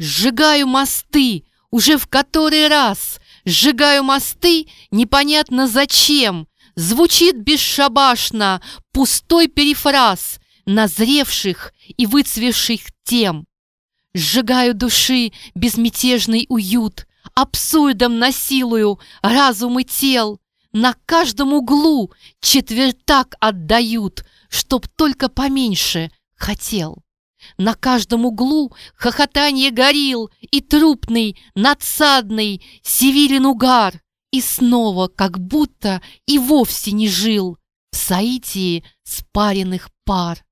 Сжигаю мосты, уже в который раз. Сжигаю мосты, непонятно зачем. Звучит бесшабашно пустой перефраз назревших и выцвевших тем. Сжигаю души безмятежный уют, абсурдом насилую разум и тел. На каждом углу четвертак отдают, чтоб только поменьше хотел. На каждом углу хохотанье горил, и трупный, надсадный севилин угар, и снова как будто и вовсе не жил в соитии спаренных пар.